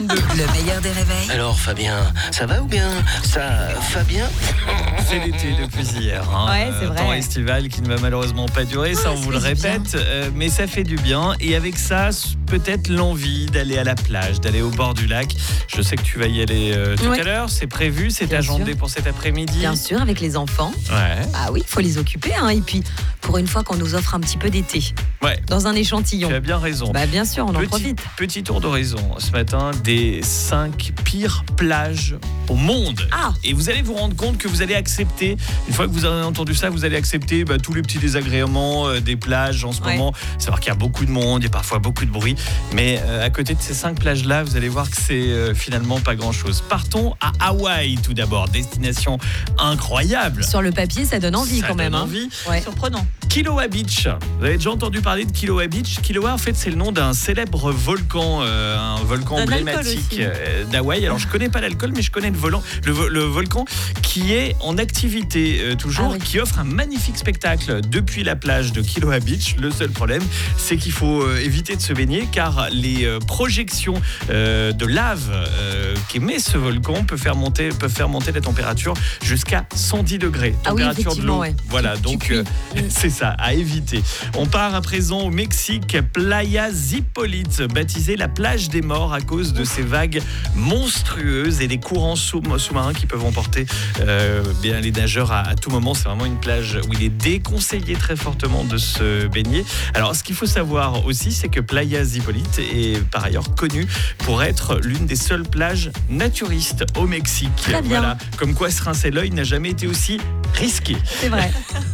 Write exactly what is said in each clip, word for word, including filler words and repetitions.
trente-deux. Le meilleur des réveils. Alors Fabien, ça va ou bien ça, Fabien? C'est l'été depuis hier. Hein. Ouais, c'est Euh, vrai. Temps estival qui ne va malheureusement pas durer, ça Ah, on ça vous le fait du bien. répète. euh, mais ça fait du bien. Et avec ça, s- peut-être l'envie d'aller à la plage, d'aller au bord du lac. Je sais que tu vas y aller euh, tout Ouais. à l'heure. C'est prévu, c'est Bien agendé sûr. pour cet après-midi. Bien sûr, avec les enfants. Ouais. Ah oui, il faut les occuper. Hein. Et puis, pour une fois qu'on nous offre un petit peu d'été, Ouais. dans un échantillon. Tu as bien raison. Bah bien sûr, on en Petit, profite. petit tour d'horizon ce matin des cinq pires plages au monde. Ah. Et vous allez vous rendre compte que vous allez accepter, une fois que vous avez entendu ça, vous allez accepter bah, tous les petits désagréments euh, des plages en ce Ouais. moment. Savoir qu'il y a beaucoup de monde, il y a parfois beaucoup de bruit. Mais euh, à côté de ces cinq plages-là, vous allez voir que c'est euh, finalement pas grand-chose. Partons à Hawaï tout d'abord. Destination incroyable. Sur le papier, ça donne envie Ça quand même. donne hein. envie. Ouais. Surprenant. Kilauea Beach. Vous avez déjà entendu parler de Kilauea Beach? Kilauea, en fait, c'est le nom d'un célèbre volcan, euh, un volcan D'un alcool emblématique aussi. euh, d'Hawaï. Alors, je connais pas l'alcool, mais je connais le, volant, le, vo- le volcan qui est en activité euh, toujours, Ah oui. qui offre un magnifique spectacle depuis la plage de Kilauea Beach. Le seul problème, c'est qu'il faut euh, éviter de se baigner car les euh, projections euh, de lave euh, qu'émet ce volcan peuvent faire monter, peuvent faire monter la température jusqu'à cent dix degrés. Ah oui, Température de effectivement, l'eau. ouais. Voilà, Tu- tu donc cuis. euh, c'est ça, à éviter. On part à présent au Mexique, Playa Zipolite, baptisée la plage des morts à cause de ces vagues monstrueuses et des courants sous- sous-marins qui peuvent emporter euh, bien les nageurs à, à tout moment. C'est vraiment une plage où il est déconseillé très fortement de se baigner. Alors, ce qu'il faut savoir aussi, c'est que Playa Zipolite est par ailleurs connue pour être l'une des seules plages naturistes au Mexique. Très bien. Voilà, comme quoi se rincer l'œil n'a jamais été aussi risqué. C'est vrai.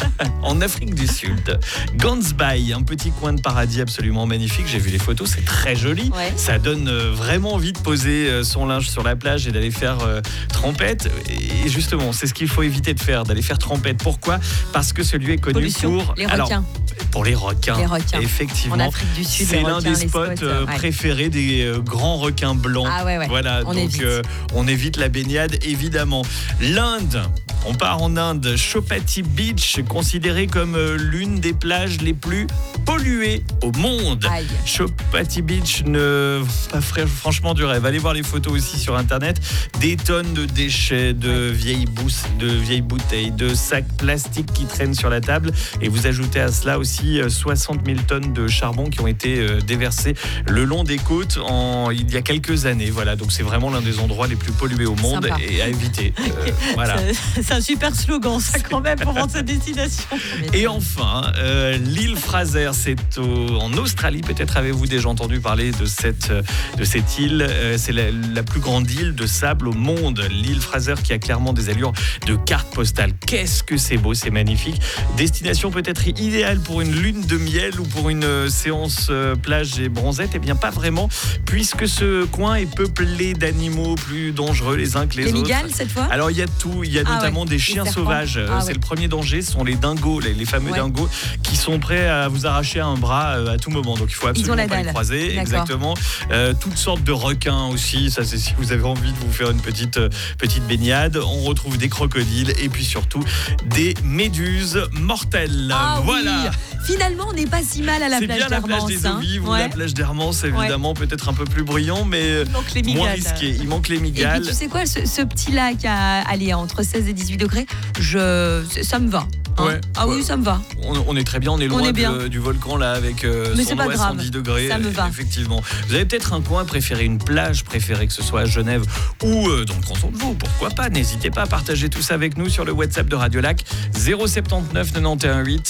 En Afrique du Sud, Gans Bay, un petit coin de paradis absolument magnifique. J'ai vu les photos, c'est très joli. Ouais. Ça donne euh, vraiment envie de poser euh, son linge sur la plage et d'aller faire euh, trempette. Et justement, c'est ce qu'il faut éviter de faire, d'aller faire trempette. Pourquoi? Parce que ce lieu est connu Pollution. pour Les alors, requins. pour les requins. Les requins. Effectivement. En Afrique du Sud, C'est les l'un requins, des les spots, spots, euh, ouais. préférés des euh, grands requins blancs. Ah ouais, ouais. Voilà, On donc évite. euh, on évite la baignade évidemment. L'Inde. On part en Inde, Chopati Beach, considérée comme euh, l'une des plages les plus polluées au monde. Aïe. Chopati Beach, ne pas fr- franchement du rêve. Allez voir les photos aussi sur internet. Des tonnes de déchets, de vieilles bousses, de vieilles bouteilles, de sacs plastiques qui traînent sur la table. Et vous ajoutez à cela aussi euh, soixante mille tonnes de charbon qui ont été euh, déversées le long des côtes en, il y a quelques années. Voilà, donc c'est vraiment l'un des endroits les plus pollués au monde Sympa. et à éviter. Euh, voilà. C'est- C'est un super slogan, ça, quand même, pour vendre cette destination. Et enfin, euh, l'île Fraser, c'est au- en Australie. Peut-être avez-vous déjà entendu parler de cette, de cette île. Euh, c'est la, la plus grande île de sable au monde. L'île Fraser qui a clairement des allures de carte postale. Qu'est-ce que c'est beau, c'est magnifique. Destination peut-être idéale pour une lune de miel ou pour une euh, séance euh, plage et bronzette. Eh bien, pas vraiment, puisque ce coin est peuplé d'animaux plus dangereux les uns que les, Les autres. migales, cette fois? Alors il y a tout, il y a Ah notamment ouais, des les chiens serpents. sauvages. Euh, Ah c'est ouais. le premier danger, ce sont les dingos, les, les fameux Ouais. dingos qui sont prêts à vous arracher un bras euh, à tout moment. Donc il faut Ils ont absolument la pas les dalle. croiser. D'accord. Exactement. Euh, toutes sortes de requins aussi. Ça c'est si vous avez envie de vous faire une petite euh, petite baignade. On retrouve des crocodiles et puis surtout des méduses mortelles. Ah voilà. oui. Finalement, on n'est pas si mal à la C'est plage bien la plage d'Hermance. des hein. eaux vives ou Ouais. la plage d'Hermance évidemment peut-être un peu plus brillant mais euh, Il manque les moins migales. risqué. Il manque les Et puis migales. tu sais quoi, ce, ce petit lac à aller entre seize et dix-huit degrés, je, ça me va. hein. Ouais. Ah Ouais. oui, ça me va. On, on est très bien, on est loin est de- bien. du volcan là avec euh, Mais son c'est pas eau à grave. cent dix degrés. Ça me va. Effectivement. Vous avez peut-être un coin préféré, une plage préférée, que ce soit à Genève ou euh, dans le canton de Vaud. Pourquoi pas? N'hésitez pas à partager tout ça avec nous sur le WhatsApp de Radio Lac zéro sept neuf neuf un huit